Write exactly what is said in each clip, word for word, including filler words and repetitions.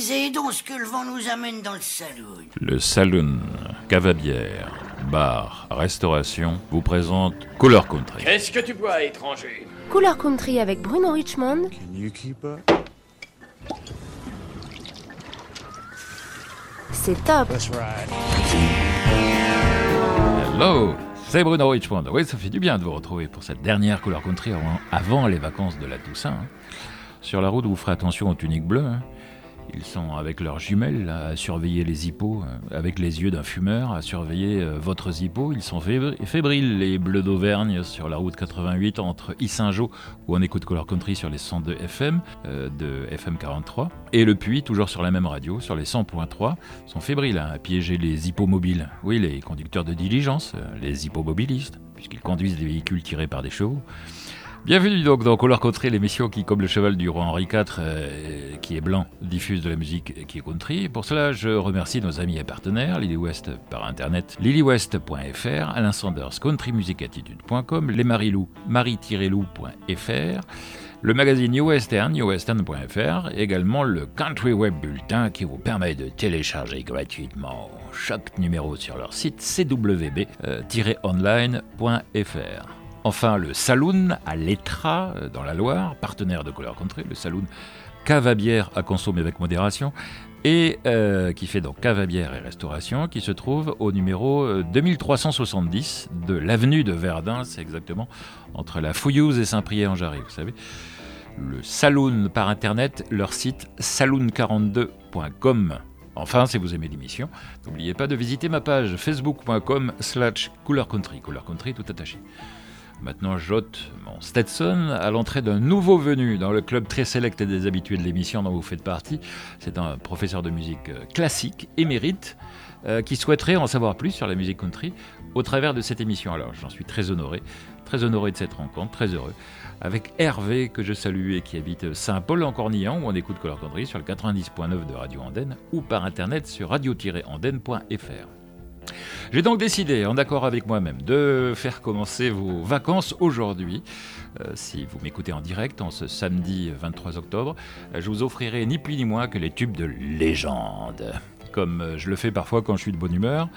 disais donc ce que le vent nous amène dans le saloon. Le saloon, cave à bière, bar, restauration, vous présente Couleur Country. Qu'est-ce que tu bois, étranger? Couleur Country avec Bruno Richmond. Can you keep up? C'est top. That's right. Hello, c'est Bruno Richmond. Oui, ça fait du bien de vous retrouver pour cette dernière Couleur Country avant, avant les vacances de la Toussaint. Hein. Sur la route, vous ferez attention aux tuniques bleues. Hein. Ils sont avec leurs jumelles là, à surveiller les hippos, euh, avec les yeux d'un fumeur, à surveiller euh, votre hippos. Ils sont fébr- fébriles, les bleus d'Auvergne, sur la route quatre-vingt-huit entre Yssingeaux, où on écoute Couleur Country sur les cent deux F M, euh, de F M quarante-trois, et le Puy, toujours sur la même radio, sur les cent point trois, sont fébriles hein, à piéger les hippomobiles. Oui, les conducteurs de diligence, euh, les hippomobilistes, puisqu'ils conduisent des véhicules tirés par des chevaux. Bienvenue donc dans Couleur Country, l'émission qui, comme le cheval du roi Henri quatre, euh, qui est blanc, diffuse de la musique qui est country. Pour cela, je remercie nos amis et partenaires, Lily West par internet, lily west point f r, Alain Sanders, country music attitude point com, les Marilou, marie tiret lou point f r, le magazine New Western, new western point f r, également le Country Web Bulletin qui vous permet de télécharger gratuitement chaque numéro sur leur site c w b tiret online point f r. Enfin, le Saloon à l'Étra, dans la Loire, partenaire de Couleur Country, le Saloon cave à bière à consommer avec modération, et euh, qui fait donc cave à bière et restauration, qui se trouve au numéro deux mille trois cent soixante-dix de l'avenue de Verdun, c'est exactement entre la Fouillouse et Saint-Priest-en-Jarry, vous savez. Le Saloon par internet, leur site saloon quarante-deux point com. Enfin, si vous aimez l'émission, n'oubliez pas de visiter ma page facebook point com slash couleur country, couleur country tout attaché. Maintenant, j'ôte mon Stetson à l'entrée d'un nouveau venu dans le club très sélect des habitués de l'émission dont vous faites partie. C'est un professeur de musique classique, émérite, euh, qui souhaiterait en savoir plus sur la musique country au travers de cette émission. Alors, j'en suis très honoré, très honoré de cette rencontre, très heureux, avec Hervé, que je salue et qui habite Saint-Paul-en-Cornillan, où on écoute Couleur Country sur le quatre-vingt-dix point neuf de Radio Andenne ou par internet sur radio tiret andenne point f r. J'ai donc décidé, en accord avec moi-même, de faire commencer vos vacances aujourd'hui. Euh, si vous m'écoutez en direct, en ce samedi vingt-trois octobre, je vous offrirai ni plus ni moins que les tubes de légende, comme je le fais parfois quand je suis de bonne humeur.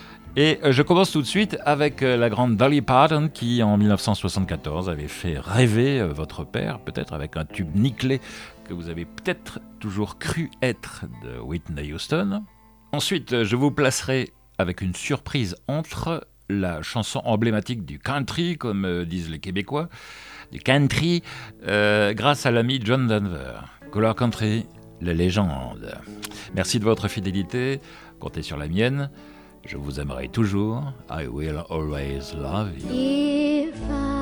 Et je commence tout de suite avec la grande Dolly Parton qui, en dix-neuf cent soixante-quatorze, avait fait rêver votre père, peut-être avec un tube nickelé que vous avez peut-être toujours cru être de Whitney Houston. Ensuite, je vous placerai avec une surprise entre la chanson emblématique du country, comme euh, disent les Québécois, du country, euh, grâce à l'ami John Denver. Couleur Country, la légende. Merci de votre fidélité, comptez sur la mienne. Je vous aimerai toujours. I will always love you. If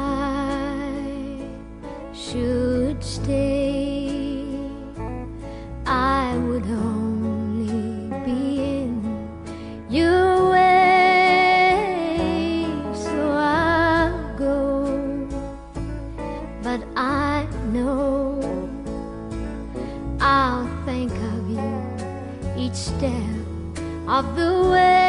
I should stay, I would only be in your way, so I'll go, but I know I'll think of you each step of the way.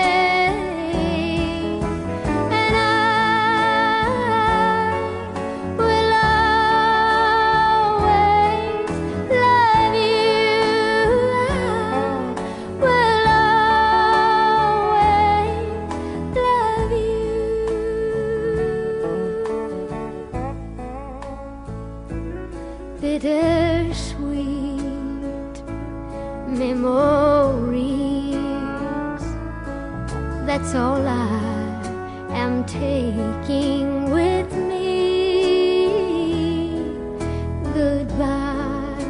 Bittersweet memories, that's all I am taking with me. Goodbye,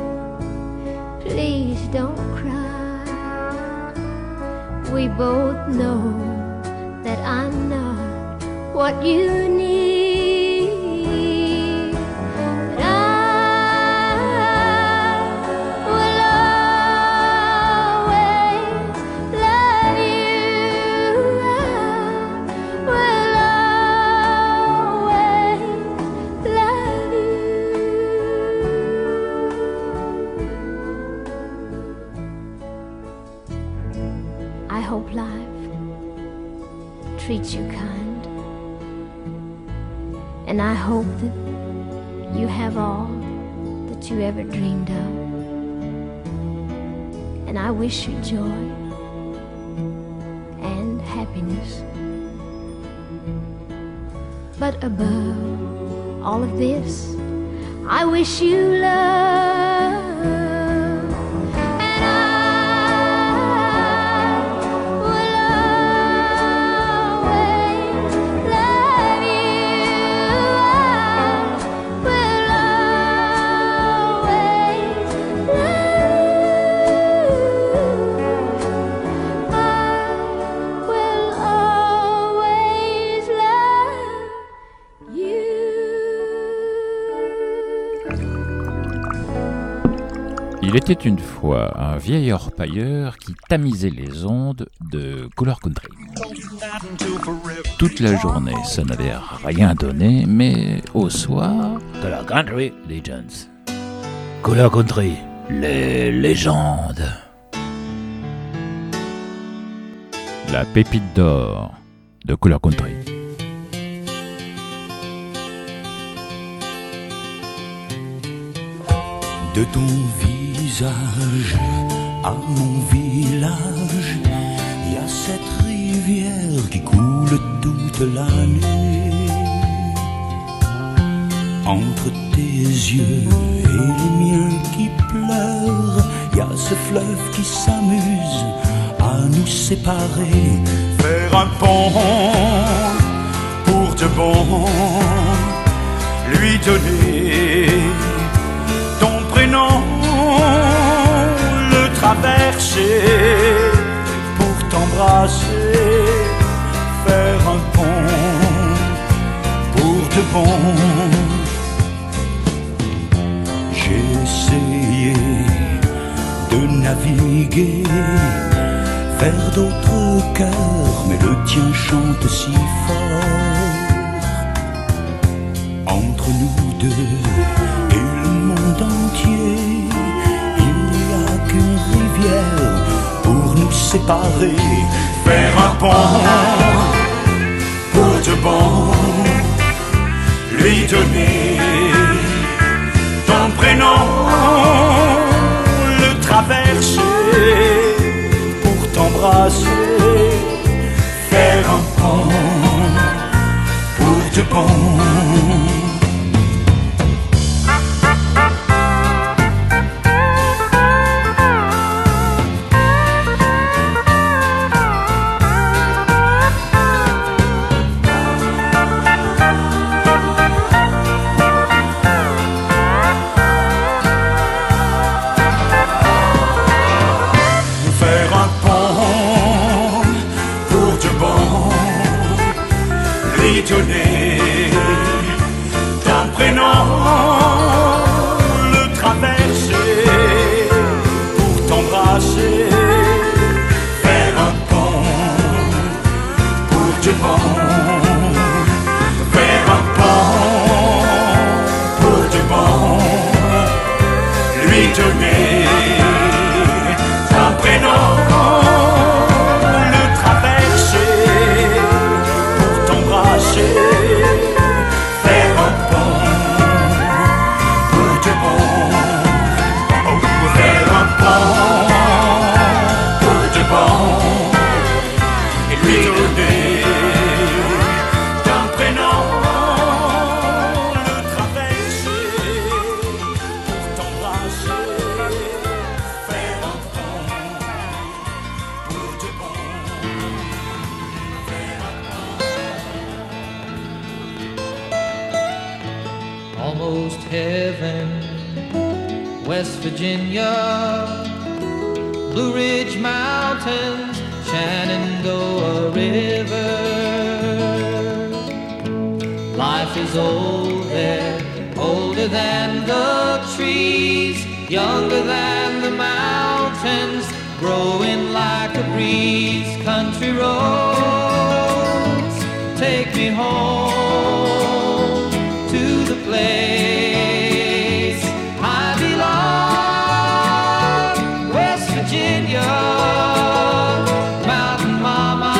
please don't cry. We both know that I'm not what you need. Treats you kind, and I hope that you have all that you ever dreamed of. and I wish you joy and happiness. But above all of this, I wish you love. Il était une fois un vieil orpailleur qui tamisait les ondes de Couleur Country. Toute la journée, ça n'avait rien donné, mais au soir... Couleur Country Legends. Couleur Country, les légendes. La pépite d'or de Couleur Country. De ton visage à mon village, il y a cette rivière qui coule toute l'année. Entre tes yeux et les miens qui pleurent, il y a ce fleuve qui s'amuse à nous séparer. Faire un pont pour de bon, lui donner ton prénom, le traverser pour t'embrasser, faire un pont pour de bon. J'ai essayé de naviguer vers d'autres cœurs, mais le tien chante si fort. Entre nous deux et le monde entier, il n'y a qu'une rivière pour nous séparer. Faire un pont pour de bon, lui donner ton prénom, le traverser pour t'embrasser. Faire un pont pour de bon. Donner ton prénom, le traverser pour t'embrasser. Faire un pont pour de bon. Faire un pont pour de bon. Lui donner ton prénom, le traverser pour t'embrasser. Faire un pont pour de bon. Oh, faire un pont pour de bon. Et lui donner ton prénom, le traverser pour t'embrasser. Faire un pont pour de bon. Almost heaven, West Virginia, Blue Ridge Mountains, Shenandoah River. Life is old there, older than the trees, younger than the mountains, growing like a breeze. Country roads, take me home to the place I belong, West Virginia, Mountain Mama,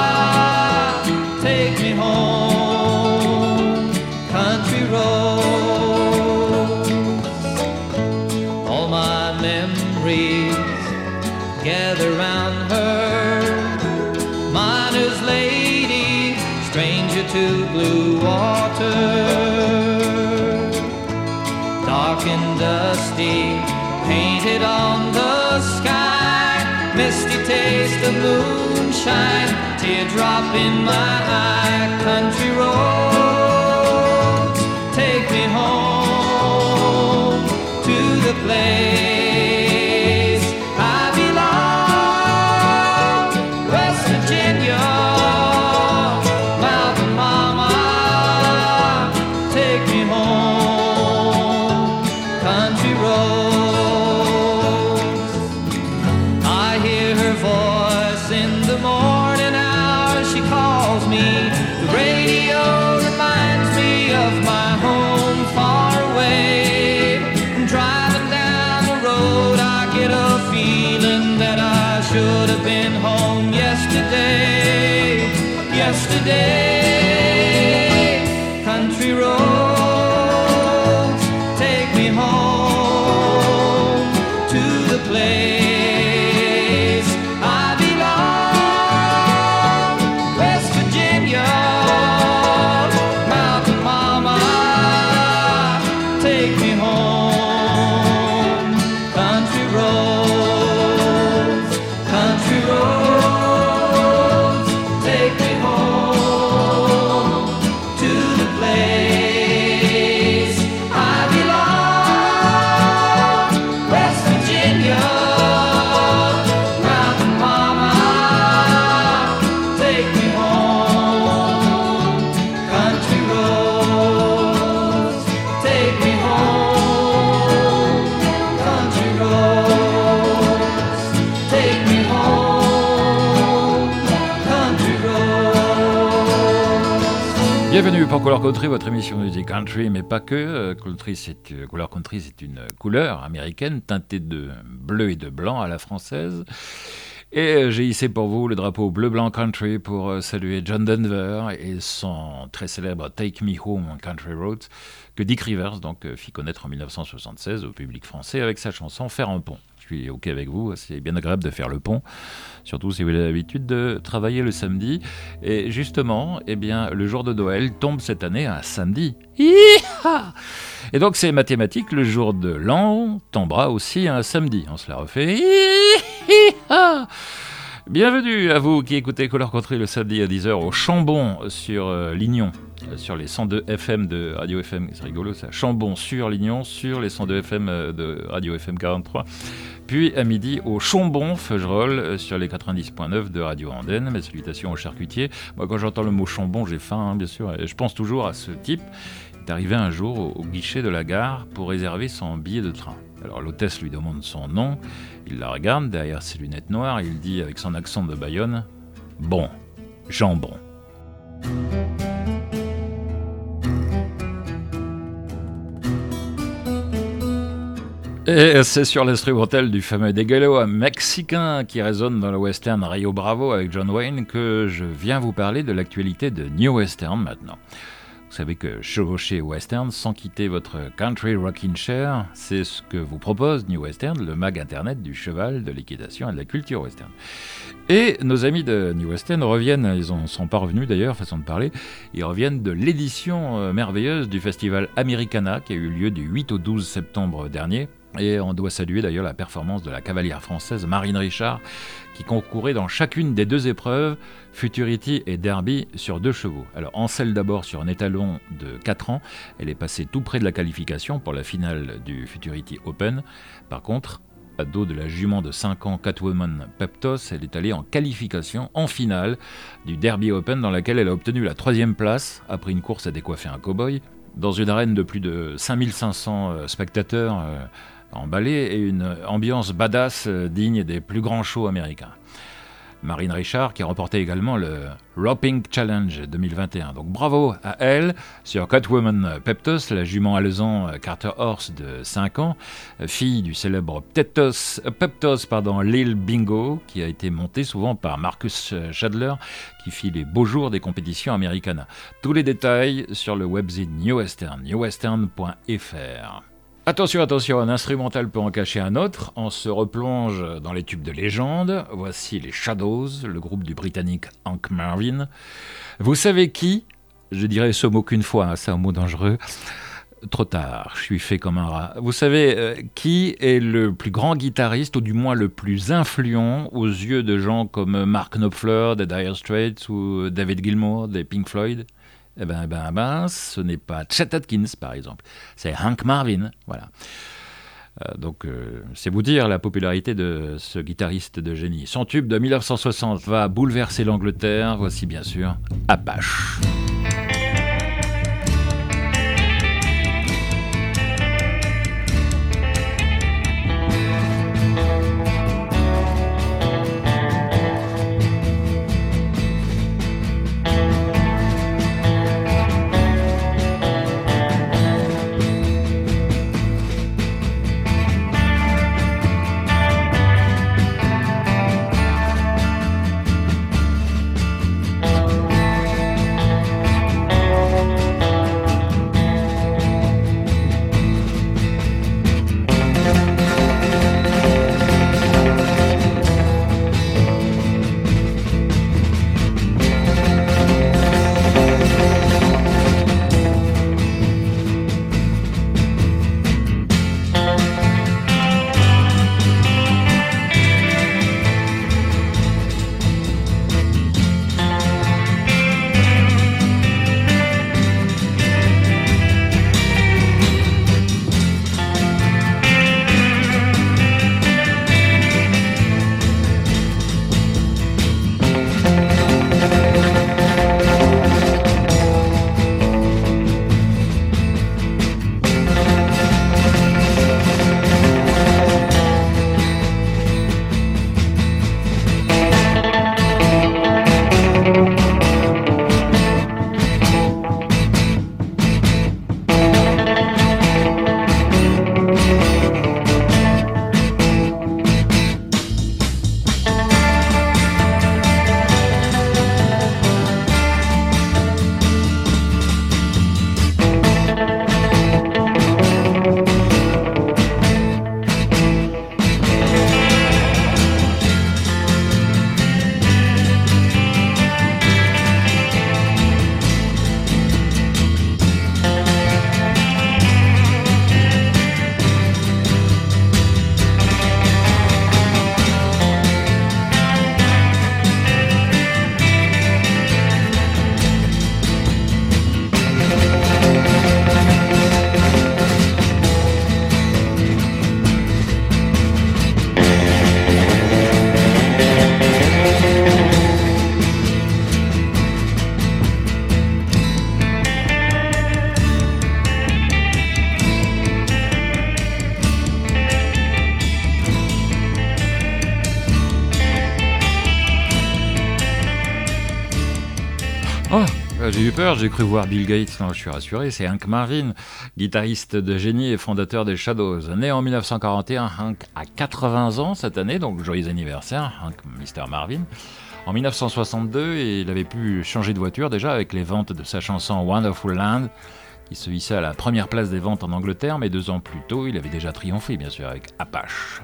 take me home, country roads. All my memories you to blue water. Dark and dusty, painted on the sky, misty taste of moonshine, teardrop in my eye. Country roads, take me home to the place I belong. West Virginia, Mountain Mama, take me home. Country roads, I hear her voice in the morning hours. She calls me. The radio reminds me of my home far away. And driving down the road, I get a feeling that I should have been home yesterday. Yesterday, country roads, take me home to the place I belong. West Virginia, Mountain Mama, take me home. Country roads, country roads, take me home to the place I belong. West Virginia, Mountain Mama, take me home. Country roads, take me home. Country roads, take me home. Country roads. Bienvenue pour Couleur Country, votre émission de musique country, mais pas que. Euh, Country, c'est, euh, Couleur Country, c'est une couleur américaine teintée de bleu et de blanc à la française. Et euh, j'ai hissé pour vous le drapeau bleu-blanc country pour euh, saluer John Denver et son très célèbre Take Me Home on Country Roads, que Dick Rivers donc, euh, fit connaître en dix-neuf cent soixante-seize au public français avec sa chanson Faire un pont. Je suis OK avec vous, c'est bien agréable de faire le pont, surtout si vous avez l'habitude de travailler le samedi. Et justement, eh bien, le jour de Noël tombe cette année un samedi. Hi-ha! Et donc c'est mathématique, le jour de l'an tombera aussi un samedi. On se la refait. Hi-ha! Bienvenue à vous qui écoutez Couleur Country le samedi à dix heures au Chambon sur euh, Lignon, euh, sur les cent deux F M de Radio F M, c'est rigolo ça, Chambon sur Lignon, sur les cent deux F M de Radio F M quarante-trois, puis à midi au Chambon, Feugerolles, euh, sur les quatre-vingt-dix virgule neuf de Radio Andenne. Mes salutations aux charcutiers. Moi quand j'entends le mot Chambon, j'ai faim, hein, bien sûr, et je pense toujours à ce type qui est arrivé un jour au, au guichet de la gare pour réserver son billet de train. Alors l'hôtesse lui demande son nom, il la regarde derrière ses lunettes noires, il dit avec son accent de Bayonne « Bon, jambon ». Et c'est sur l'instrumental du fameux Dégalo mexicain qui résonne dans le western Rio Bravo avec John Wayne que je viens vous parler de l'actualité de New Western maintenant. Vous savez que chevaucher western sans quitter votre country rocking chair, c'est ce que vous propose New Western, le mag internet du cheval, de l'équitation et de la culture western. Et nos amis de New Western reviennent, ils en sont pas revenus d'ailleurs, façon de parler, ils reviennent de l'édition merveilleuse du festival Americana qui a eu lieu du huit au douze septembre dernier. Et on doit saluer d'ailleurs la performance de la cavalière française Marine Richard qui concourait dans chacune des deux épreuves, Futurity et Derby, sur deux chevaux. Alors en selle d'abord sur un étalon de quatre ans, elle est passée tout près de la qualification pour la finale du Futurity Open. Par contre, à dos de la jument de cinq ans Catwoman Peptos, elle est allée en qualification en finale du Derby Open dans laquelle elle a obtenu la troisième place après une course à décoiffer un cow-boy dans une arène de plus de cinq mille cinq cents spectateurs euh, emballés et une ambiance badass euh, digne des plus grands shows américains. Marine Richard qui a remporté également le Roping Challenge deux mille vingt et un. Donc bravo à elle sur Catwoman Peptos, la jument alezan Carter Horse de cinq ans, fille du célèbre Peptos, Peptos pardon, Lil Bingo, qui a été montée souvent par Marcus Shadler, qui fit les beaux jours des compétitions Americana. Tous les détails sur le webzine New Western, new western point f r. Attention, attention, un instrumental peut en cacher un autre. On se replonge dans les tubes de légende. Voici les Shadows, le groupe du Britannique Hank Marvin. Vous savez qui je dirais ce mot qu'une fois, hein, c'est un mot dangereux. Trop tard, je suis fait comme un rat. Vous savez, euh, qui est le plus grand guitariste, ou du moins le plus influent aux yeux de gens comme Mark Knopfler des Dire Straits ou David Gilmour des Pink Floyd? Eh ben, eh ben, eh ben, ce n'est pas Chet Atkins, par exemple. C'est Hank Marvin, voilà. Euh, donc, euh, c'est vous dire la popularité de ce guitariste de génie. Son tube de dix-neuf cent soixante va bouleverser l'Angleterre. Voici bien sûr Apache. J'ai eu peur, j'ai cru voir Bill Gates. Non, je suis rassuré, c'est Hank Marvin, guitariste de génie et fondateur des Shadows. Né en dix-neuf cent quarante et un, Hank a quatre-vingts ans cette année, donc joyeux anniversaire, Hank mister Marvin. En dix-neuf cent soixante-deux, il avait pu changer de voiture déjà avec les ventes de sa chanson Wonderful Land, qui se hissait à la première place des ventes en Angleterre, mais deux ans plus tôt, il avait déjà triomphé, bien sûr, avec Apache.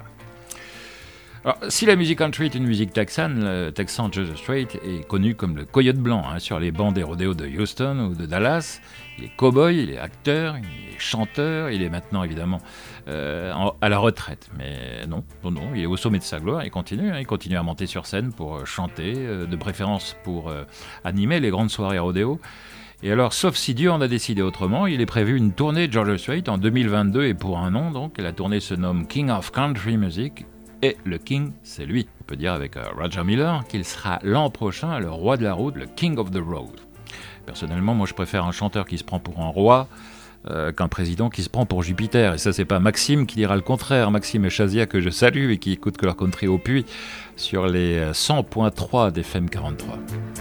Alors, si la musique country est une musique texane, le texan George Strait est connu comme le coyote blanc hein, sur les bancs des rodéos de Houston ou de Dallas. Il est cow-boy, il est acteur, il est chanteur, il est maintenant évidemment euh, en, à la retraite. Mais non, non, non, il est au sommet de sa gloire, il continue, hein, il continue à monter sur scène pour euh, chanter, euh, de préférence pour euh, animer les grandes soirées rodéo. Et alors, sauf si Dieu en a décidé autrement, il est prévu une tournée de George Strait en deux mille vingt-deux et pour un nom donc. La tournée se nomme King of Country Music. Et le King, c'est lui. On peut dire avec euh, Roger Miller qu'il sera l'an prochain le roi de la route, le King of the Road. Personnellement, moi je préfère un chanteur qui se prend pour un roi euh, qu'un président qui se prend pour Jupiter. Et ça, c'est pas Maxime qui dira le contraire. Maxime et Chazia que je salue et qui écoutent Couleur Country au puits sur les cent point trois d'F M quarante-trois.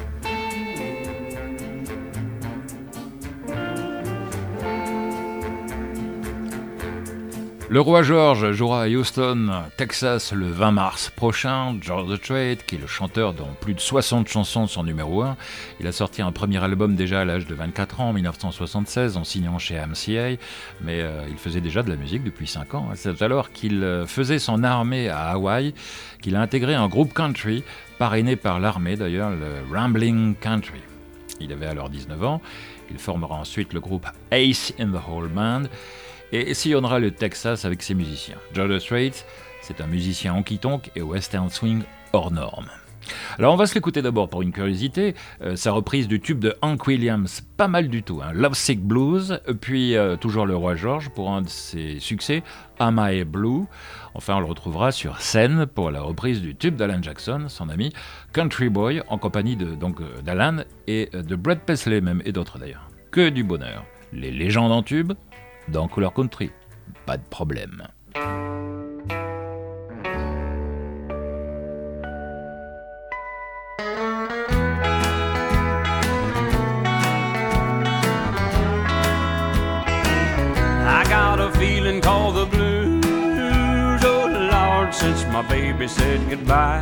Le roi George jouera à Houston, Texas, le vingt mars prochain. George Strait, qui est le chanteur dont plus de soixante chansons sont numéro un. Il a sorti un premier album déjà à l'âge de vingt-quatre ans, en dix-neuf cent soixante-seize, en signant chez M C A, mais euh, il faisait déjà de la musique depuis cinq ans. C'est alors qu'il faisait son armée à Hawaï qu'il a intégré un groupe country, parrainé par l'armée d'ailleurs, le Ramblin' Country. Il avait alors dix-neuf ans. Il formera ensuite le groupe Ace in the Hole Band et sillonnera le Texas avec ses musiciens. Joe the Straits, c'est un musicien honky-tonk et western swing hors norme. Alors on va se l'écouter d'abord pour une curiosité, euh, sa reprise du tube de Hank Williams, pas mal du tout, hein, Love Sick Blues, puis euh, toujours le Roi George pour un de ses succès, Am I Blue. Enfin on le retrouvera sur scène pour la reprise du tube d'Alan Jackson, son ami Country Boy, en compagnie de, donc, d'Alan et de Brad Paisley même, et d'autres d'ailleurs. Que du bonheur. Les légendes en tube, dans Couleur Country, pas de problème. Feeling called the blues, oh Lord, since my baby said goodbye.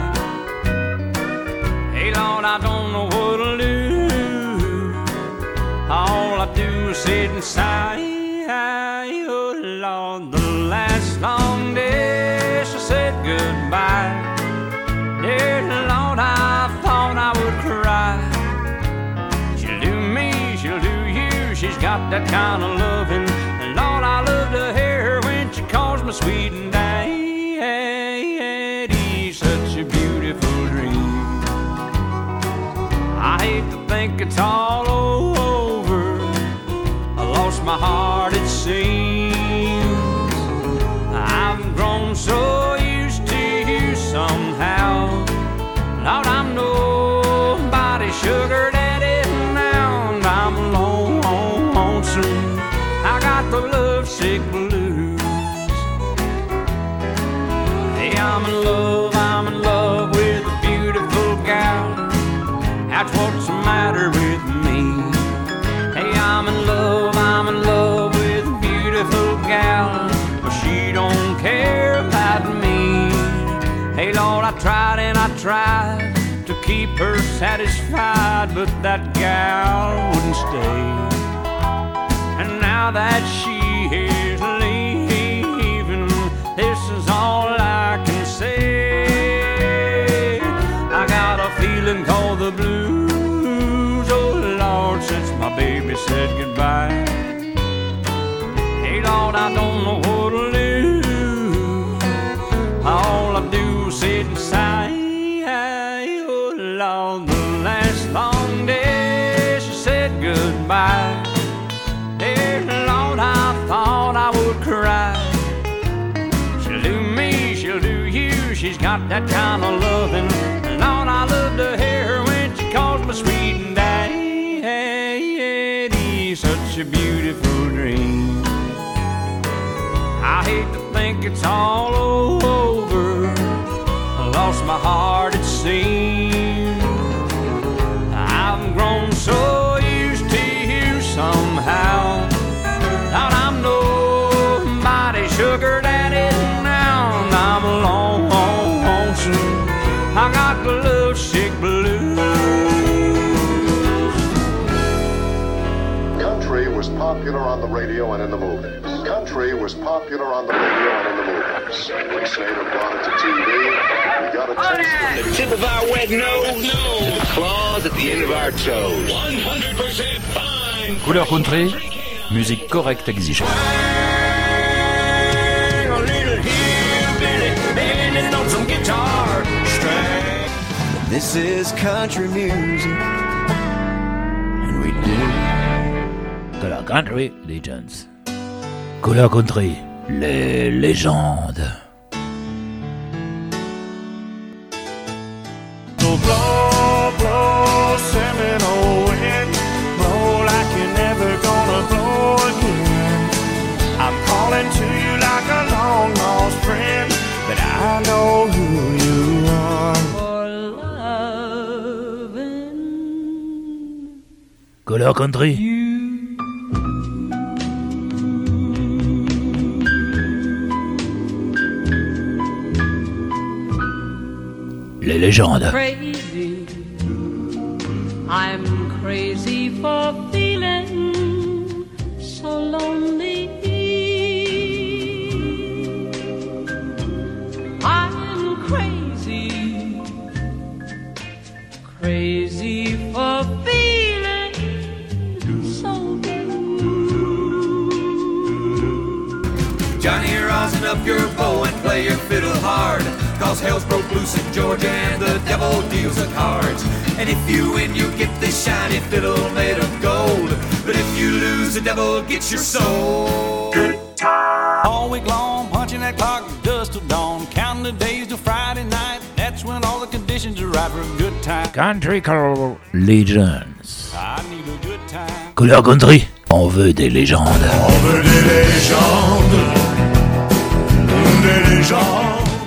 Hey Lord, I don't know what to do. All I do is sit and sigh. Oh Lord, the last long day she said goodbye. Dear Lord, I thought I would cry. She'll do me, she'll do you. She's got that kind of loving. Lord, I love to hear her when she calls me sweet and daddy. Such a beautiful dream. I hate to think it's all over. I lost my heart, it seems. I've grown so used to you somehow. Lord, I'm nobody's sugar daddy now, and I'm alone, lonesome. I got the lovesick blues. Hey, I'm in love, I'm in love with a beautiful gal. That's what's the matter with me. Hey, I'm in love, I'm in love with a beautiful gal, but she don't care about me. Hey, Lord, I tried and I tried to keep her satisfied, but that gal wouldn't stay. And now that she is leaving, this is all I can say. I got a feeling called the blues, oh Lord, since my baby said goodbye. Hey Lord, I don't know what to do. All I do is sit and sigh. Oh Lord, the last long day she said goodbye. Lord, I thought I would cry. She'll do me, she'll do you. She's got that kind of loving. Lord, I love to hear her when she calls me sweet and daddy. Such a beautiful dream. I hate to think it's all over. I lost my heart, it seems. I've grown so used to you somehow. Lord, I'm nobody's sugar daddy now, and I'm alone, lonesome. I got the lovesick blues. Country was popular on the radio and in the movies. Country was popular on the radio and in the movies. Rick Snyder brought it to T V. We got a taste From the tip of our wet nose to the claws at the end of our toes. one hundred percent fine. Couleur Country, musique correcte exigée. A little hillbilly bending on some guitar strings. This is country music, and we do. Couleur Country Legends. Couleur Country, les légendes. So blow, blow, Seminole wind, blow like you're never gonna blow again. I'm calling to you like a long lost friend, but I know who you are. For loving Couleur Country. you. Les légendes. Crazy, I'm crazy for feeling so lonely. I'm crazy, crazy for feeling Johnny, rosin up your bow and play your fiddle hard, 'cause hell's broke loose in Georgia and the devil deals the cards. And if you win, you get this shiny fiddle made of gold, but if you lose, the devil gets your soul. Good time. All week long, punching that clock dust till dawn, counting the days till Friday night. That's when all the conditions are right for a good time. Country Color Legends. I need a good time. Couleur country, on veut des légendes. On veut des légendes, des légendes.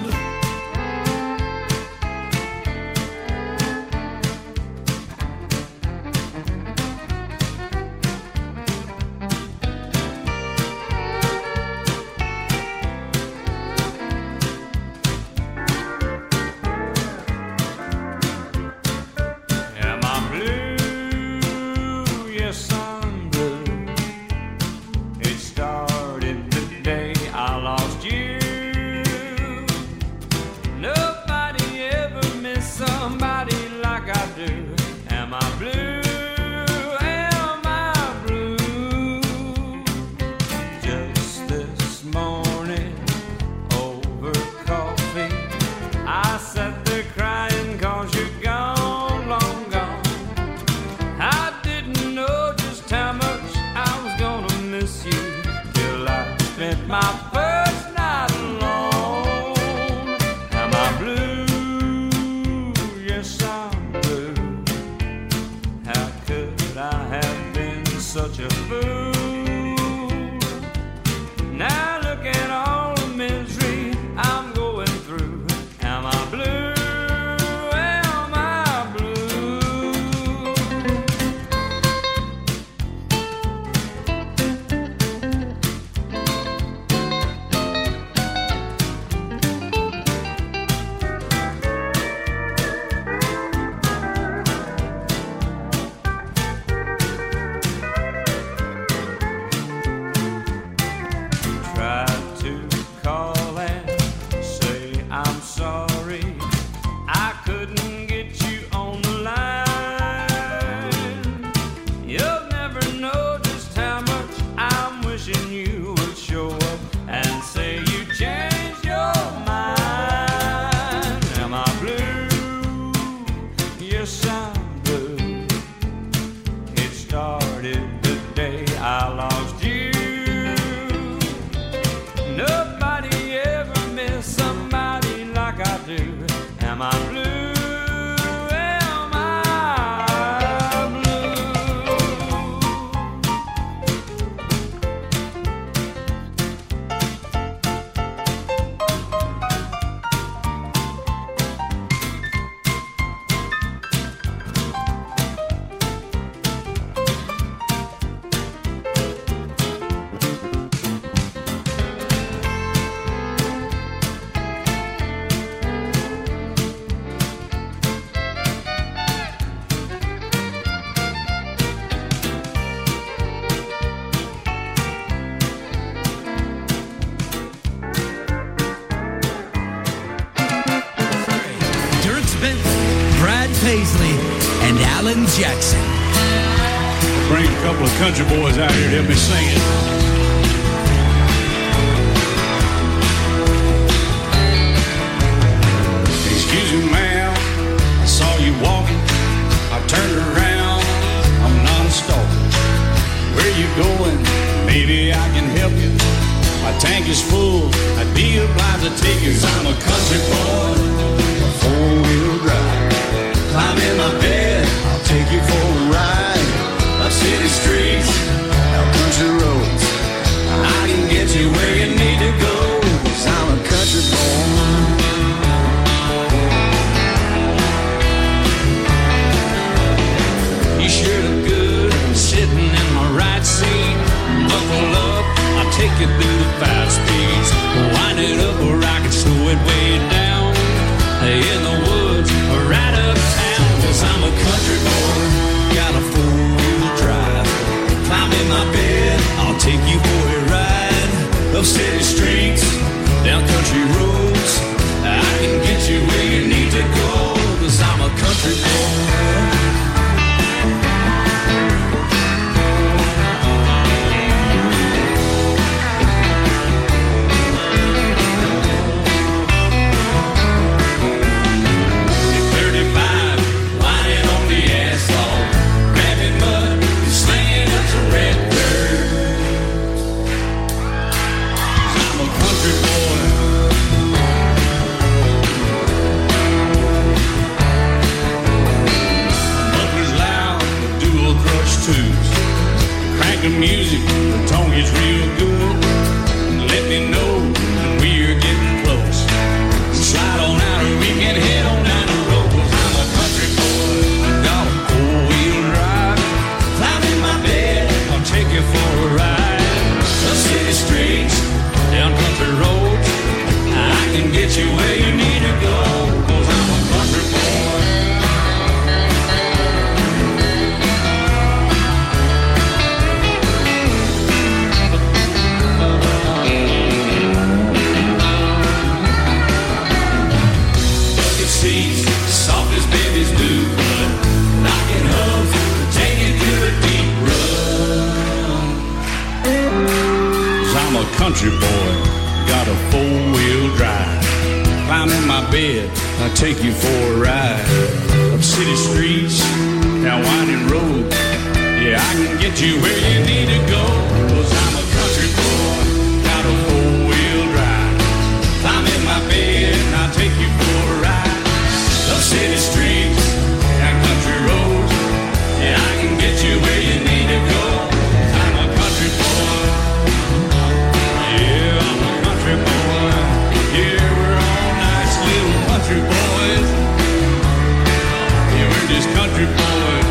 Jackson. Bring a couple of country boys out here to help me sing it. Excuse me, ma'am, I saw you walking. I turned around, I'm not a stalker. Where you going? Maybe I can help you. My tank is full, I'd be obliged to take you. 'Cause I'm a country boy, a four-wheel drive. Climb in my bed, I'll take you for a ride. Up city streets, down country roads. I can get you where you need to go. 'Cause I'm a country boy. You sure look good sitting in my right seat. Buckle up, I'll take you through the five speeds. Wind it up or I can slow it way down. In the woods or right uptown. 'Cause I'm a country boy, got a four-wheel drive. Climb in my bed, I'll take you for a ride. Up city streets, down country roads. I can get you where you need to go. 'Cause I'm a country boy. the music, the tone gets real good. Let me know when we're getting close. Slide on out and we can head on down the road. 'Cause I'm a country boy, got a four-wheel drive. Climb in my bed, I'll take you for a ride. The city streets, down country roads, I can get you where you need to go. 'Cause I'm a country boy. Seats, soft as babies do, but knocking hubs to take you to the deep run. 'Cause I'm a country boy, got a four-wheel drive. Climb in my bed, I'll take you for a ride. Up city streets, down winding roads, yeah, I can get you where you need to go. 'Cause I'm a country boy, got a four-wheel drive. Climb in my bed, and I'll take you for a ride. Up city streets, down country roads, yeah, I can get you where you need to go. I'm a country boy, yeah, I'm a country boy. Yeah, we're all nice little country boys. Yeah, we're just country boys.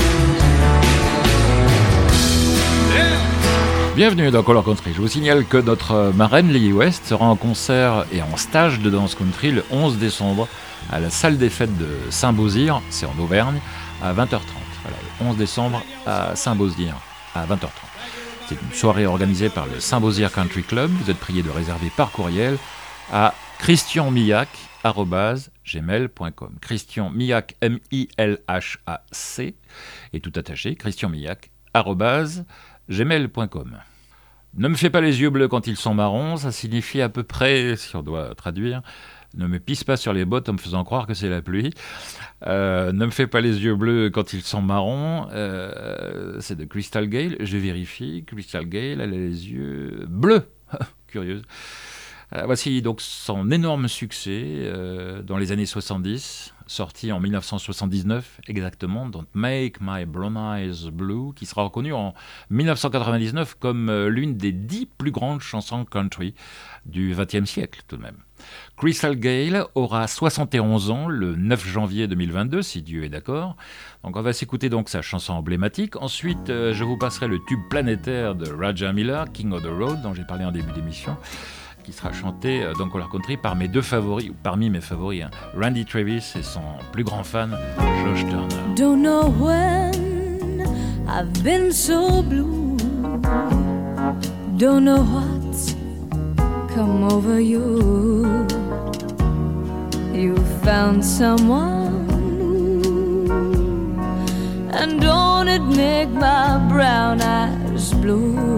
Yeah. Bienvenue dans Color Country. Je vous signale que notre marraine Lily West sera en concert et en stage de danse country le onze décembre à la salle des fêtes de Saint-Beauzire, c'est en Auvergne, à vingt heures trente. Voilà, le onze décembre à Saint-Beauzire, à vingt heures trente. C'est une soirée organisée par le Saint-Beauzire Country Club. Vous êtes prié de réserver par courriel à christian millac arobase gmail point com. Christian Millac, M I L H A C, et tout attaché, christian millac arobase gmail point com. Ne me fais pas les yeux bleus quand ils sont marrons, ça signifie à peu près, si on doit traduire, ne me pisse pas sur les bottes en me faisant croire que c'est la pluie. Euh, ne me fais pas les yeux bleus quand ils sont marrons. Euh, c'est de Crystal Gayle. Je vérifie. Crystal Gayle, elle a les yeux bleus. Curieuse. Euh, voici donc son énorme succès euh, dans les années soixante-dix, sorti en dix-neuf cent soixante-dix-neuf exactement, Don't Make My Brown Eyes Blue, qui sera reconnu en dix-neuf cent quatre-vingt-dix-neuf comme euh, l'une des dix plus grandes chansons country du vingtième siècle tout de même. Crystal Gayle aura soixante et onze ans le neuf janvier deux mille vingt-deux, si Dieu est d'accord. Donc on va s'écouter donc sa chanson emblématique. Ensuite, euh, je vous passerai le tube planétaire de Roger Miller, King of the Road, dont j'ai parlé en début d'émission, qui sera chanté euh, dans Color Country par mes deux favoris, ou parmi mes favoris, hein, Randy Travis et son plus grand fan, Josh Turner. Don't know when I've been so blue. Don't know what's come over you. You found someone new, and don't it make my brown eyes blue?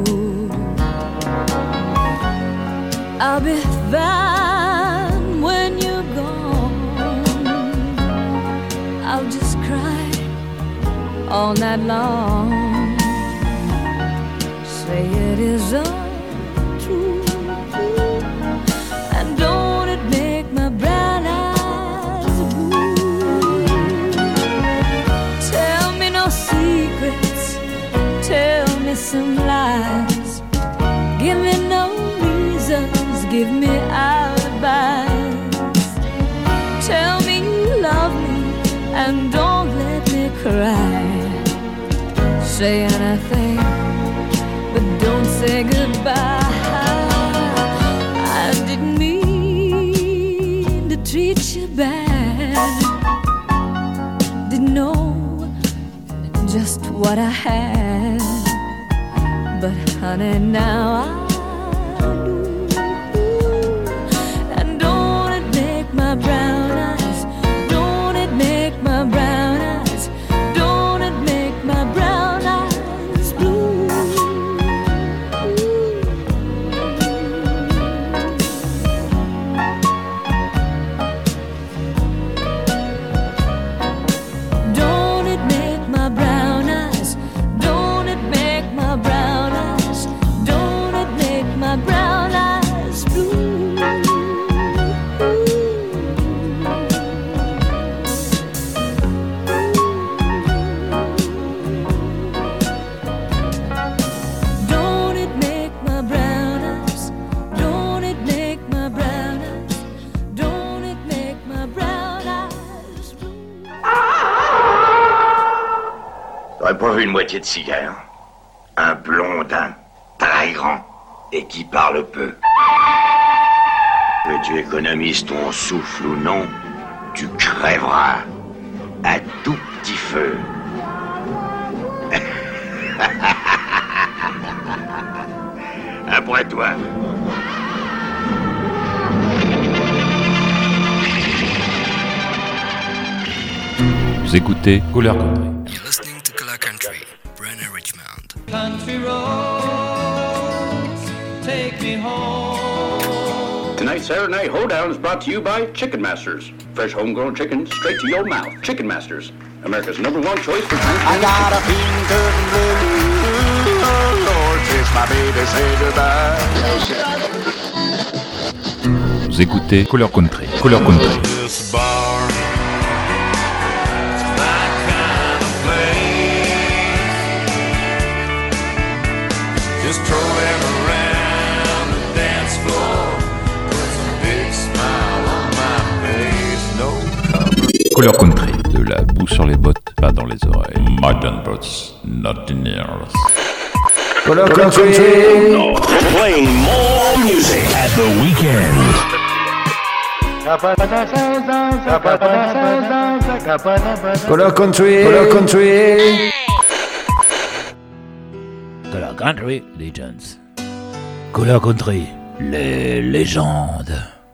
I'll be fine when you're gone. I'll just cry all night long. Say it is untrue, and don't it make my brown eyes blue? Tell me no secrets, tell me some lies. Give me no reasons, give me alibis. Tell me you love me and don't let me cry. Say anything, but don't say goodbye. I didn't mean to treat you bad. Didn't know just what I had. But honey, now I my brown eyes, don't it make my brown eyes, don't it make my brown eyes blue? Don't it make my brown eyes, don't it make my brown eyes, don't it make encore une moitié de cigare. Un blondin, très grand, et qui parle peu. Que tu économises ton souffle ou non, tu crèveras à tout petit feu. Après toi. Vous écoutez Couleur Country. You're listening to Couleur Country, Brenner Richmond. Country roads, take me home. Tonight's Saturday Night Hoedown is brought to you by Chicken Masters. Fresh homegrown chicken straight to your mouth. Chicken Masters, America's number one choice for Thanksgiving. I got a feeling good and blue. Oh Lord, kiss my baby, say goodbye. Vous écoutez Couleur Country. Couleur Country. This bar, just throw them around the dance floor. Put a big smile on my face. No cover. Couleur Country. De la boue sur les bottes, pas dans les oreilles. Modern boots, not in ears. Couleur Country. Playing more music at the weekend. Couleur Country. Couleur Country. Couleur Country Legends. Couleur Country, les légendes.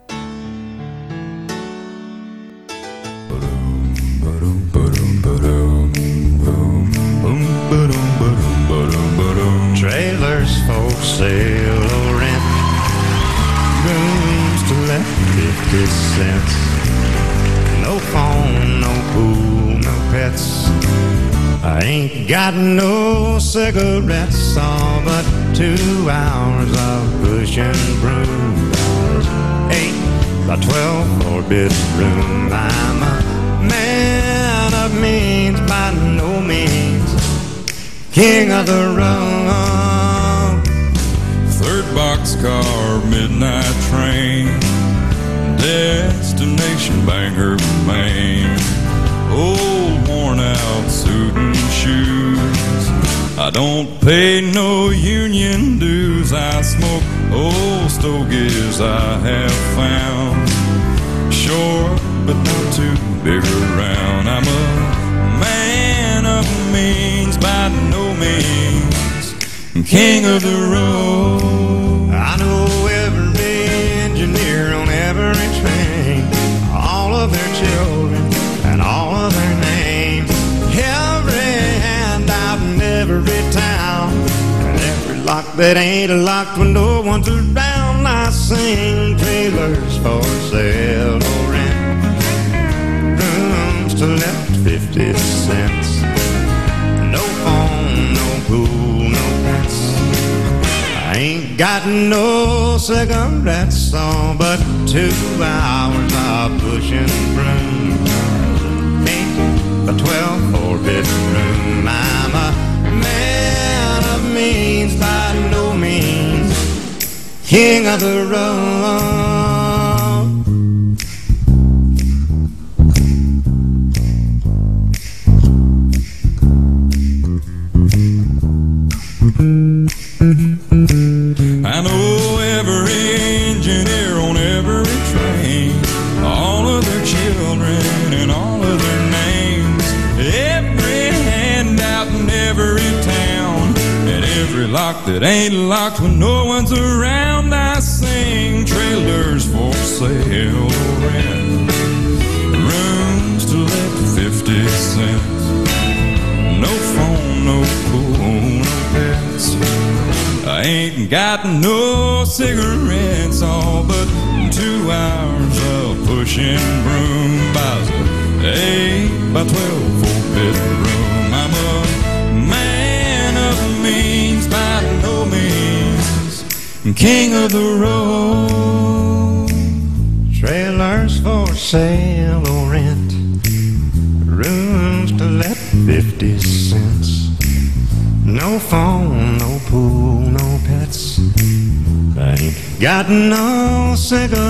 Trailers for sale or rent, rooms to let fifty cents. No phone, no pool, no pets. I ain't got no cigarettes, all but two hours of push and broom. Eight by twelve four-bedroom. I'm a man of means, by no means king of the road. Third boxcar, midnight train, destination Bangor, Maine. Old worn out suit and shoes. I don't pay no union dues. I smoke old stogies I have found. Short but not too big around. I'm a man of means, by no means king of the road. I know every engineer on every train, all of their children and all of their names. Every handout in every town, and every lock that ain't locked when no one's around. I sing trailers for sale or rent, rooms to let fifty cents. No phone, no pool, no pets. I ain't got no cigarettes, all but two hours of pushing broom. Eight by twelve four-bedroom. I'm a man of means, by no means king of the road. I know every engineer on every train, all of their children and all of their names. Every handout in every town, and every lock that ain't locked when no one's around. I sing trailers for sale or rent, rooms to let fifty cents. No phone, no pool, no pets. I ain't got no cigarettes, all but two hours of pushing broom. Buys a eight by twelve four-bedroom. I'm a man of means, by no means king of the road. Trailers for sale or rent, rooms to let fifty cents. No phone, no pool, no pets. I ain't got no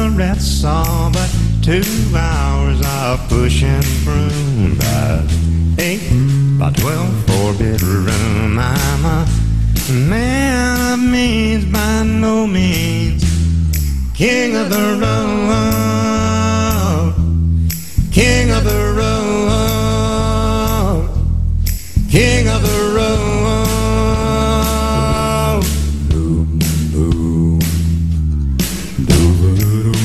cigarettes, all but two hours of pushing broom. By eight by twelve, four bedroom. I'm a man of means by no means, king of the road, king of the road, king of the road. Boom, boom, doo-doo-doo.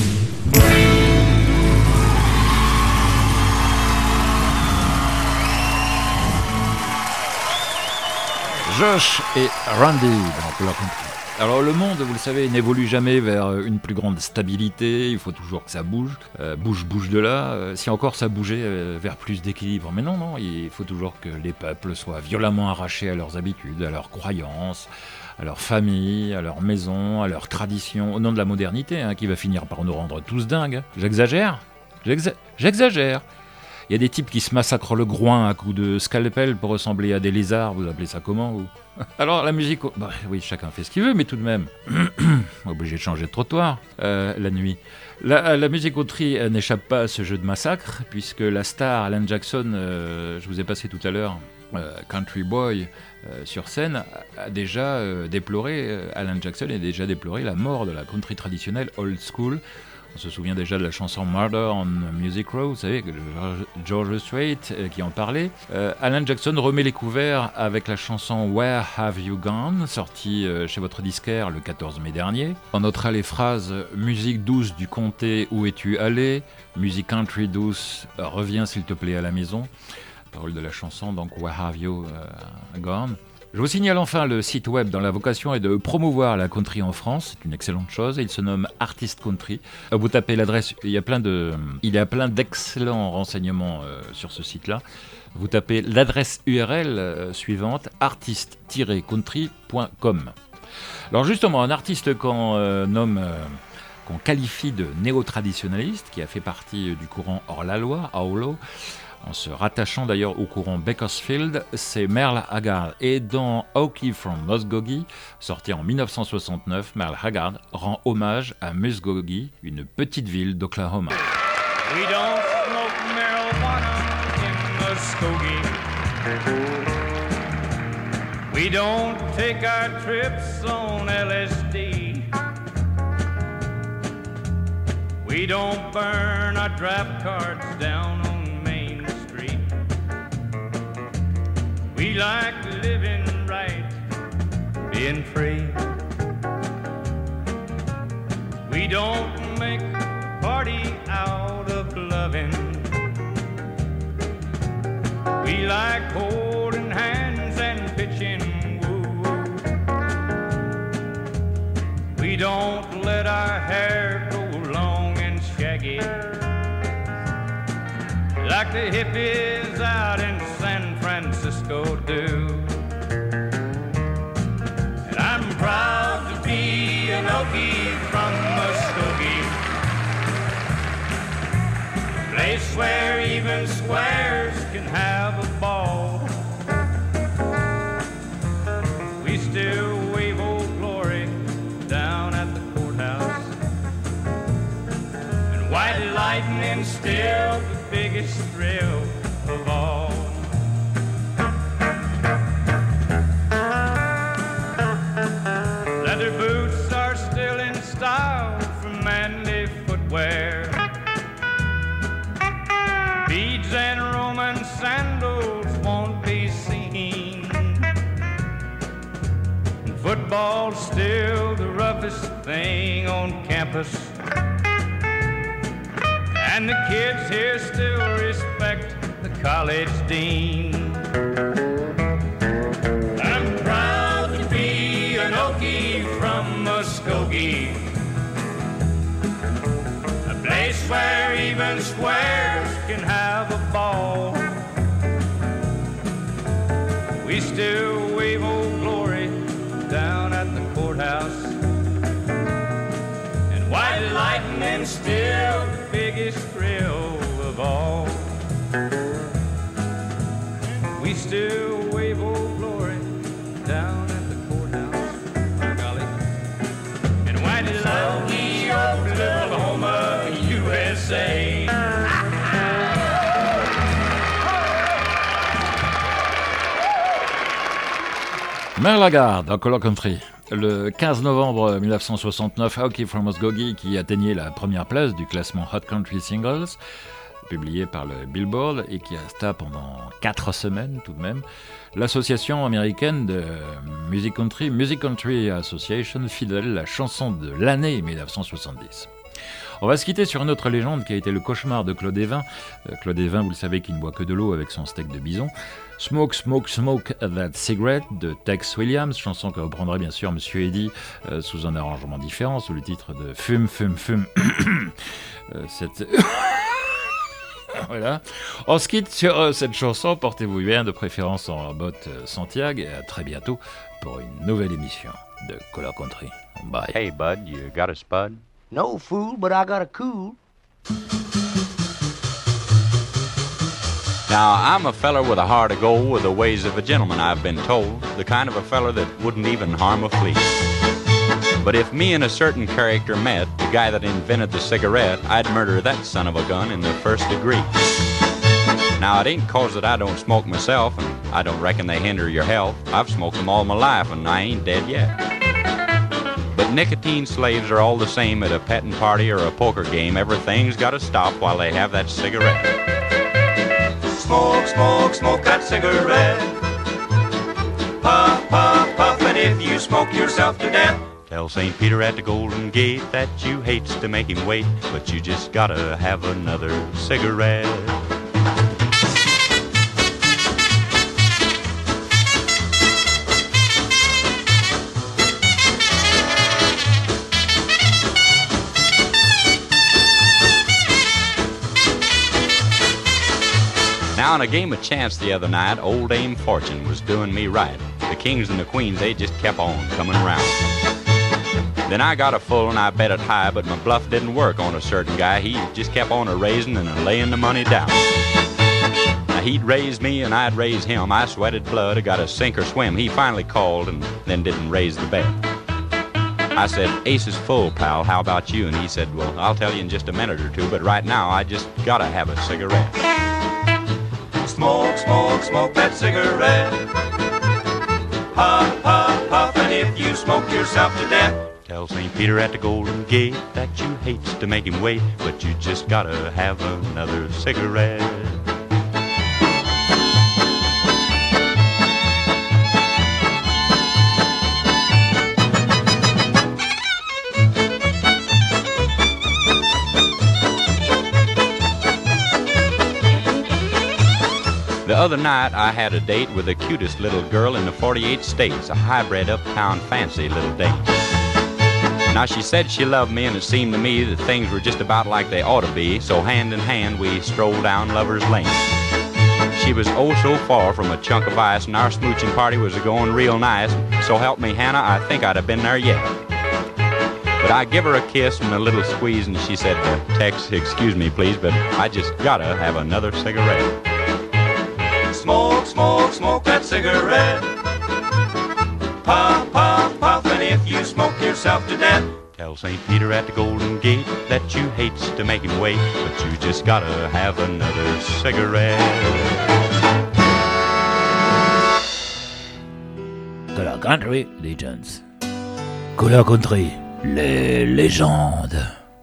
Josh et Randy dans Couleur Country. Alors le monde, vous le savez, n'évolue jamais vers une plus grande stabilité, il faut toujours que ça bouge, euh, bouge, bouge de là, euh, si encore ça bougeait euh, vers plus d'équilibre. Mais non, non, il faut toujours que les peuples soient violemment arrachés à leurs habitudes, à leurs croyances, à leur famille, à leur maison, à leurs traditions, au nom de la modernité, hein, qui va finir par nous rendre tous dingues. J'exagère J'exa- J'exagère Il y a des types qui se massacrent le groin à coups de scalpel pour ressembler à des lézards, vous appelez ça comment vous? Alors la musique, bah, oui, chacun fait ce qu'il veut, mais tout de même, obligé de changer de trottoir euh, la nuit. La, la musique country euh, n'échappe pas à ce jeu de massacre, puisque la star Alan Jackson, euh, je vous ai passé tout à l'heure, euh, Country Boy, euh, sur scène, a déjà euh, déploré, euh, Alan Jackson a déjà déploré la mort de la country traditionnelle old school. On se souvient déjà de la chanson Murder on Music Row, vous savez, George Strait euh, qui en parlait. Euh, Alan Jackson remet les couverts avec la chanson Where Have You Gone, sortie euh, chez votre disquaire le quatorze mai dernier. On notera les phrases « Musique douce du comté, où es-tu allé ?» Musique country douce, « Reviens s'il te plaît à la maison ?» Parole de la chanson, donc « Where Have You uh, Gone ?» Je vous signale enfin le site web dont la vocation est de promouvoir la country en France. C'est une excellente chose. Il se nomme Artist Country. Vous tapez l'adresse, il y a plein de, il y a plein d'excellents renseignements euh, sur ce site-là. Vous tapez l'adresse U R L euh, suivante, artist tiret country point com. Alors justement, un artiste qu'on euh, nomme, euh, qu'on qualifie de néo-traditionnaliste, qui a fait partie du courant hors-la-loi, outlaw, en se rattachant d'ailleurs au courant Bakersfield, c'est Merle Haggard. Et dans Okie from Muskogee, sorti en dix-neuf cent soixante-neuf, Merle Haggard rend hommage à Muskogee, une petite ville d'Oklahoma. We don't smoke marijuana in Muskogee. We don't take our trips on L S D. We don't burn our draft cards down on Main Street. We like living right, being free. We don't make a party out of loving. We like holding hands and pitching woo. We don't let our hair go long and shaggy like the hippies out in San Francisco do. And I'm proud to be an Okie from Muskogee, a place where even squares can have a ball. We still wave Old Glory down at the courthouse, and white lightning still the biggest thrill of all. Leather boots are still in style for manly footwear. Beads and Roman sandals won't be seen. Football's still the roughest thing on campus, and the kids here still respect the college dean. I'm proud to be an Okie from Muskogee, a place where even squares can have a ball. We still wave Old Glory down at the courthouse, and white lightning still the biggest thrill of all. We still wave Old Glory down at the courthouse, by golly, and white lightning of Oklahoma, U S A. Merle Haggard dans Color Country. Le quinze novembre mille neuf cent soixante-neuf, Hockey from Muskogee qui atteignait la première place du classement Hot Country Singles, publié par le Billboard et qui resta pendant quatre semaines tout de même. L'association américaine de Music Country, Music Country Association, fidèle la chanson de l'année mille neuf cent soixante-dix. On va se quitter sur une autre légende qui a été le cauchemar de Claude Évin. Euh, Claude Évin, vous le savez, qui ne boit que de l'eau avec son steak de bison. Smoke, Smoke, Smoke That Cigarette de Tex Williams, chanson que reprendrait bien sûr Monsieur Eddy euh, sous un arrangement différent, sous le titre de Fume, Fume, Fume. euh, cette... Voilà. On se quitte sur euh, cette chanson. Portez-vous bien, de préférence en bottes euh, Santiago, et à très bientôt pour une nouvelle émission de Color Country. Bye. Hey, bud, you got a spud? No, fool, but I got a cool. Now, I'm a feller with a heart of gold, with the ways of a gentleman, I've been told. The kind of a feller that wouldn't even harm a flea. But if me and a certain character met, the guy that invented the cigarette, I'd murder that son of a gun in the first degree. Now, it ain't cause that I don't smoke myself, and I don't reckon they hinder your health. I've smoked them all my life, and I ain't dead yet. But nicotine slaves are all the same at a petting party or a poker game. Everything's gotta stop while they have that cigarette. Smoke, smoke, smoke that cigarette. Puff, puff, puff, and if you smoke yourself to death, tell Saint Peter at the Golden Gate that you hates to make him wait, but you just gotta have another cigarette. Now, in a game of chance the other night, old Dame Fortune was doing me right. The kings and the queens, they just kept on coming around. Then I got a full and I bet it high, but my bluff didn't work on a certain guy. He just kept on a-raising and a-laying the money down. Now, he'd raise me and I'd raise him. I sweated blood, I got to sink or swim. He finally called and then didn't raise the bet. I said, ace is full, pal, how about you? And he said, well, I'll tell you in just a minute or two, but right now I just gotta have a cigarette. Smoke, smoke, smoke that cigarette. Puff, puff, puff, and if you smoke yourself to death, tell Saint Peter at the Golden Gate that you hates to make him wait, but you just gotta have another cigarette. The other night I had a date with the cutest little girl in the forty-eight states, a hybrid uptown fancy little dame. Now she said she loved me and it seemed to me that things were just about like they ought to be, so hand in hand we strolled down Lover's Lane. She was oh so far from a chunk of ice and our smooching party was going real nice, so help me Hannah, I think I'd have been there yet. But I give her a kiss and a little squeeze and she said, Tex, excuse me please, but I just gotta have another cigarette. Smoke, smoke, smoke that cigarette. Puff, puff, puff, and if you smoke yourself to death, tell Saint Peter at the Golden Gate that you hates to make him wait, but you just gotta have another cigarette. Color Country Legends. Color Country, les légendes.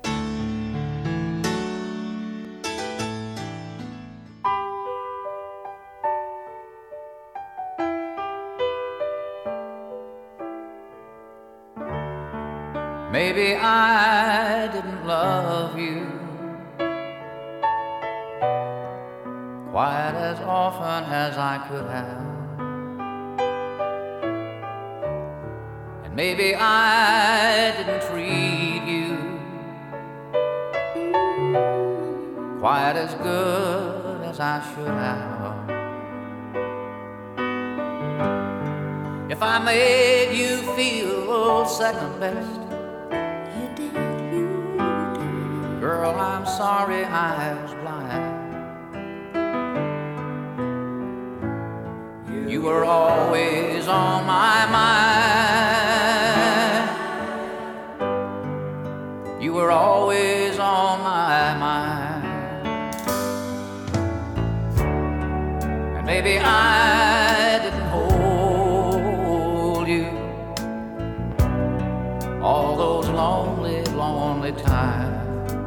Maybe I didn't love you quite as often as I could have, and maybe I didn't treat you quite as good as I should have. If I made you feel second best, girl, I'm sorry I was blind. You were always on my mind. You were always on my mind. And maybe I didn't hold all those lonely, lonely times.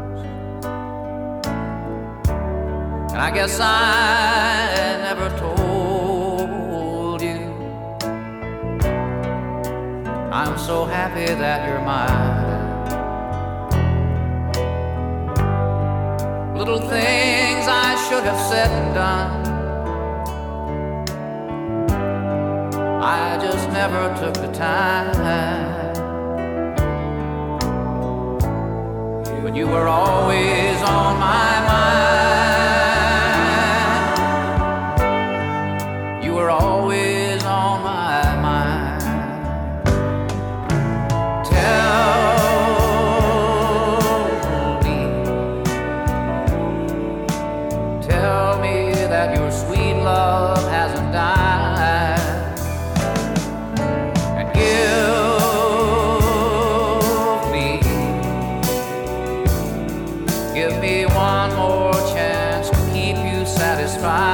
And I guess I never told you I'm so happy that you're mine. Little things I should have said and done, I just never took the time. But you were always on my mind. You were always on my mind. Tell me, tell me that your sweet love hasn't died. And give me, give me one more chance to keep you satisfied.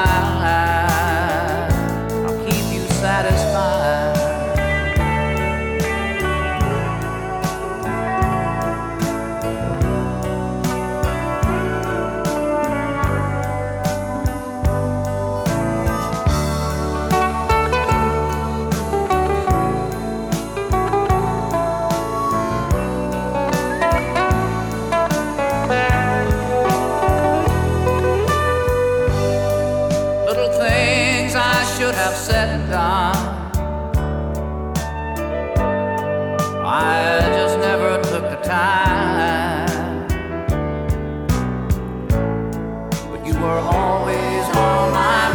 I'll keep you satisfied. Little things I should have said and done, I just never took the time. But you were always on my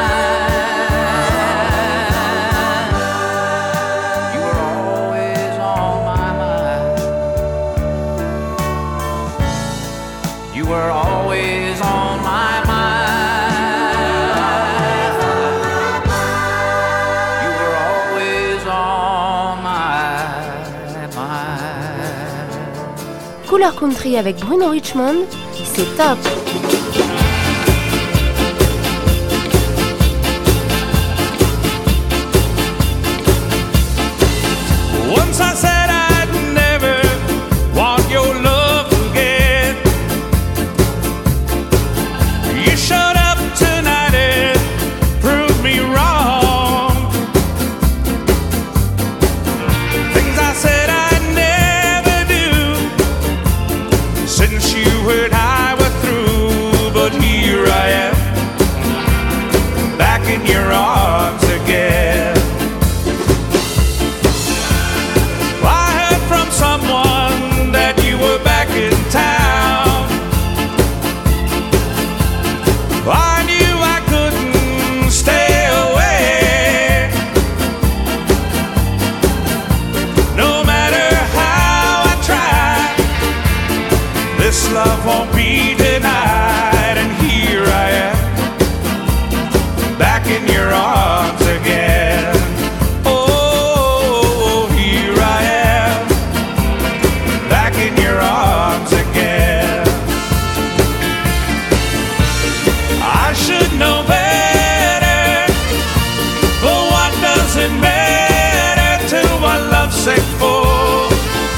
mind. You were always on my mind. You were always on my mind. You were always on my mind. Couleur Country avec Bruno Richmond, c'est top. Once I said I'd never want your love again. You showed up tonight and proved me wrong. Things I said I'd never do, since you and I were through. But here I am, back in your arms again. I heard from someone that you were back in town. I knew I couldn't stay away. No matter how I try, this love won't be denied. And here I am, back in your arms again. Oh, here I am, back in your arms again. I should know better, but what does it matter to one lovesick fool?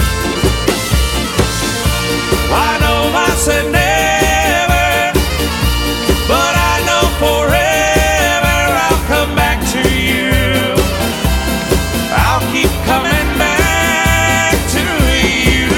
I know I said never, but I know forever I'll come back to you. I'll keep coming back to you.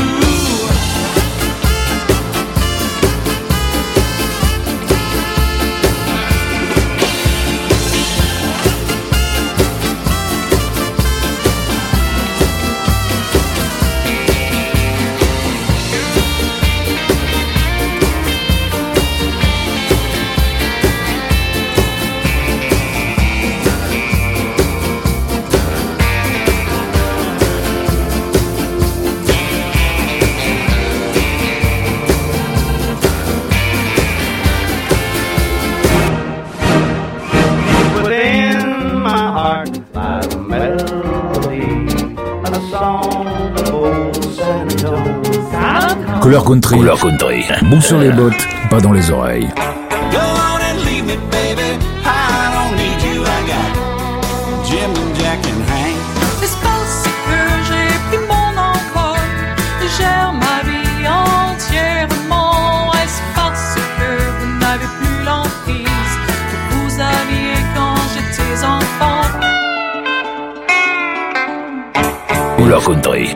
Within my heart lies a melody, a song of old San Antonio. Couleur Country. Couleur Country. Bout sur les bottes, pas dans les oreilles. Go on and leave me, baby. I don't need you. I got Jim and Jack and Hank. L'espace que j'ai pris mon enfant. Couleur Country.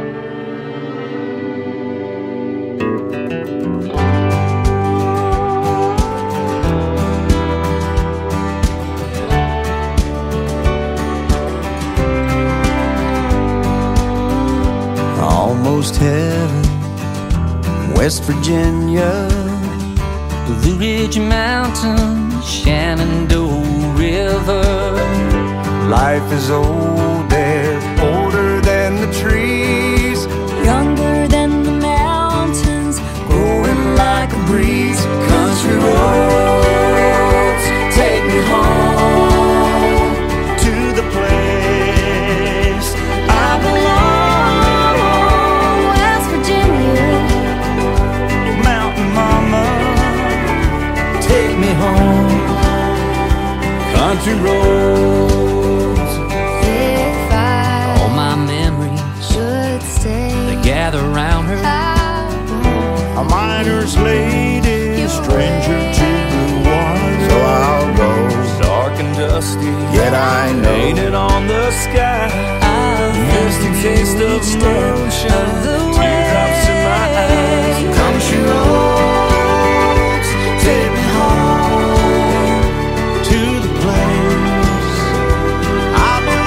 Almost heaven, West Virginia, Blue Ridge Mountains, Shenandoah River. Life is old there, older than the trees, younger than the mountains, growing like a breeze. Country roads take me home to the place I belong. West Virginia, Mountain Mama, take me home. Country roads, if I All my memories should stay, they gather round her. a miner's lady, stranger to blue water. So I'll go, dark and dusty, yet I know, painted on the sky, misty taste of moonshine, teardrops in my eyes. Country roads take me home to the place I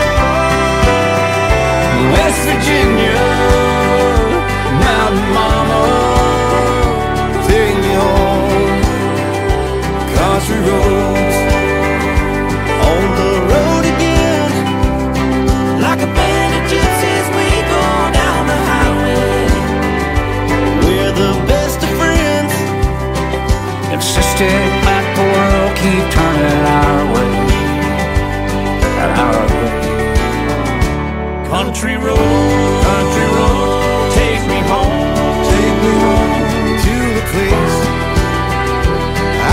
belong. West Virginia, Mountain Mama, take me home. Country roads, on the road again, like a band of gypsies we go down the highway. We're the best of friends, if sister like the world keep turning our way, our way. Country road, country road, take me home, take me home to the place I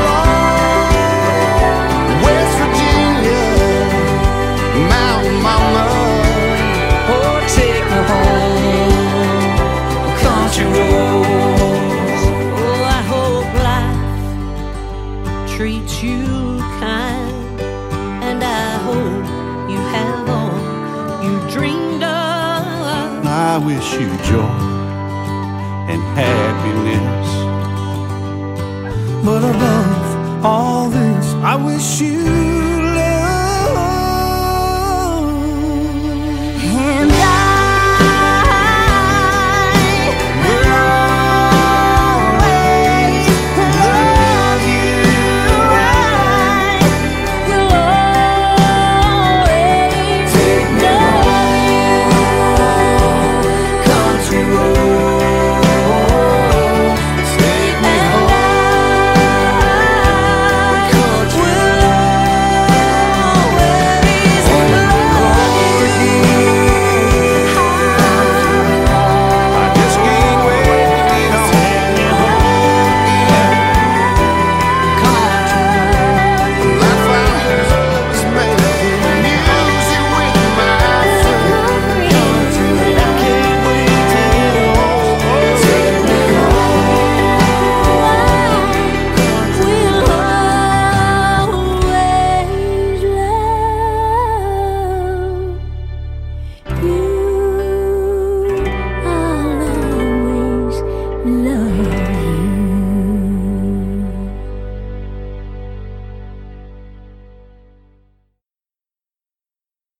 belong. West Virginia, Mountain Mama, Oh, take me home, country roads. oh, I hope life treats you kind, and I hope you have all you dreamed of. I wish you joy and happiness, but above all this, I wish you